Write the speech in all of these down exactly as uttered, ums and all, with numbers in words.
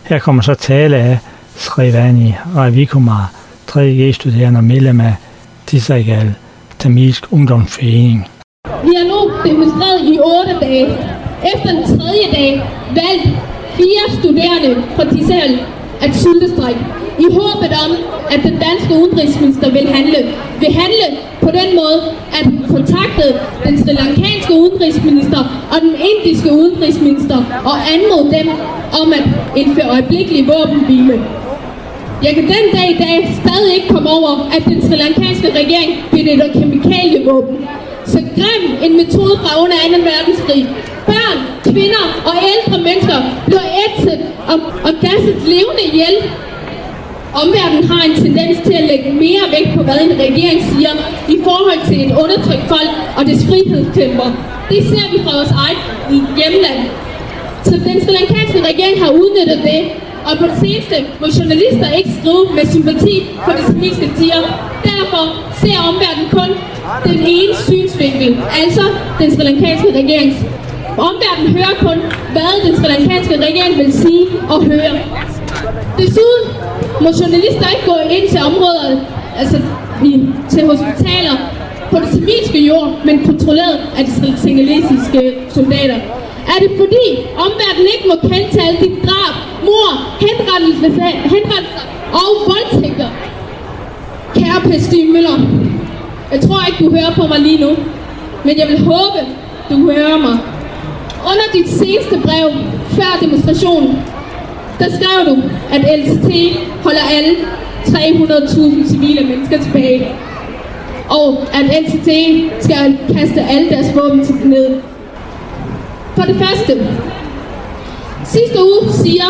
Her kommer så tale af Srivani Ravikumar, tredje G-studerende og medlem af Tisaigal Tamilsk Ungdomsforening. Vi har nu demonstreret i otte dage. Efter den tredje dag valgte fire studerende fra Tisaigal at sultestrække i håbet om, at den danske udenrigsminister vil handle. Vil handle på den måde, at hun kontaktede den sri lankanske udenrigsminister og den indiske udenrigsminister og anmodede dem om at indføre øjeblikkelig våbenhvile. Jeg kan den dag i dag stadig ikke komme over, at den sri lankanske regering benytter kemikalievåben. Så grim en metode fra under anden verdenskrig. Børn, kvinder og ældre mennesker bliver ætset og, og gasset levende ihjel. Omverdenen har en tendens til at lægge mere vægt på, hvad en regering siger i forhold til et undertrykt folk og dets frihedskæmper. Det ser vi fra vores eget hjemland. Så den sri lankanske regering har udnyttet det, og på det seneste må journalister ikke skrive med sympati for de tamilske tiger. Derfor ser omverdenen kun den ene synsvinkel, altså den sri lankanske regerings. Omverdenen hører kun, hvad den sri lankanske regering vil sige og høre. Desuden må journalister ikke gå ind til områder, altså i, til hospitaler på det tamilske jord, men kontrolleret af de singalesiske soldater. Er det fordi omverdenen ikke må kende til alle de drab, mord, henrettelser, henrettelser og voldtægter? Kære Per Stig Møller, jeg tror ikke du hører på mig lige nu, men jeg vil håbe, du hører mig. Under dit seneste brev før demonstrationen, der skrev du, at L T T holder alle tre hundrede tusind civile mennesker tilbage, og at L T T skal kaste alle deres våben til ned. For det første, sidste uge siger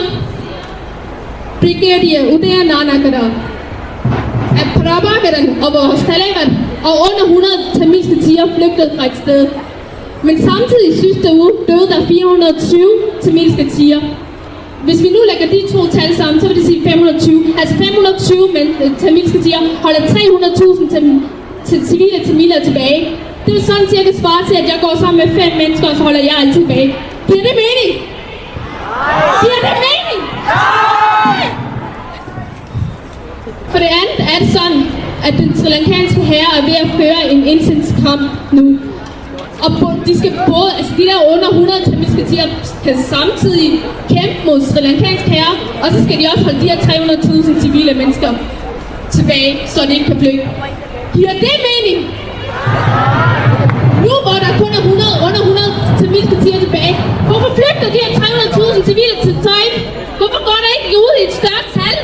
Brigadier Udaya Nanakara, at Prabhakaran og vores Taliban og under hundrede tamilske tiger flygtede fra et sted. Men samtidig sidste uge døde der fire hundrede og tyve tamilske tiger. Hvis vi nu lægger de to tal sammen, så vil det sige fem hundrede og tyve. Altså fem hundrede og tyve tamilske tiger holder tre hundrede tusind til civile tamiler tilbage. Det vil sådan cirka svare til, at jeg går sammen med fem mennesker, og så holder jeg alt tilbage. Giver det mening? Giver det mening? For det andet er det sådan, at den sri lankanske hær er ved at føre en intens kamp nu. Og de skal både, altså de der under hundrede tamilske tiger skal samtidig kæmpe mod sri lankansk hær, og så skal de også holde de her tre hundrede tusind civile mennesker tilbage, så de ikke kan flygte. Giver det mening? Nu hvor der kun er hundrede, under hundrede tamilske tiger tilbage, hvorfor flygter de her tre hundrede tusind civile til Tøj? Hvorfor går der ikke ud i et større tal?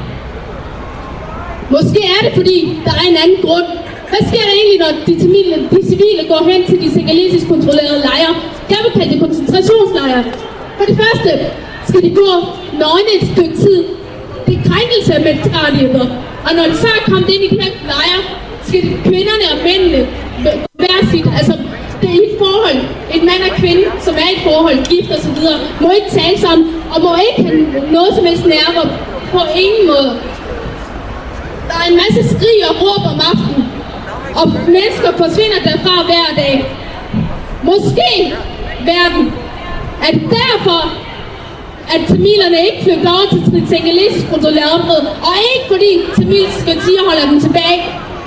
Måske er det fordi, der er en anden grund. Hvad sker der egentlig, når de, tamile, de civile går hen til de singalesisk kontrollerede lejre? Jeg vil kalde det koncentrationslejre. For det første skal de gå nøgne et stykke tid. Det er krænkelse af menneskerettigheder. Og når de så er kommet ind i de her lejre, skal kvinderne og mændene være sit, altså det er et forhold, en mand og kvinde, som er i et forhold, gift og så videre, må ikke tale sammen, og må ikke have noget som helst nerver på ingen måde. Der er en masse skrig og råb om aftenen, og mennesker forsvinder derfra hver dag. Måske verden, at derfor, at tamilerne ikke flygter over til det singalesisk kontrollerede område, og ikke fordi tamilske tiger holder dem tilbage.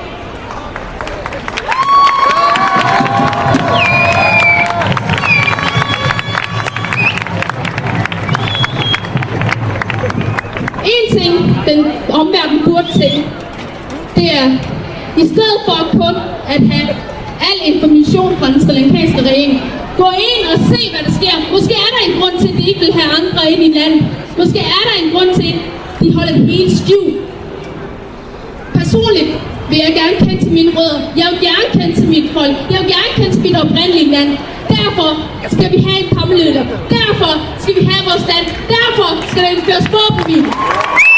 En ting, den omverden burde tænke, det er, i stedet for kun at have al information fra den sri lankanske regering, gå ind og se, hvad der sker. Måske er der en grund til, at de ikke vil have andre ind i landet. Måske er der en grund til, at de holder det hele skjult. Personligt vil jeg gerne kende til mine rødder. Jeg vil gerne kende til mit folk. Jeg vil gerne kende til mit oprindelige land. Derfor skal vi have en pammeløder. Derfor skal vi have vores land. Derfor skal der indføres våbenhvile.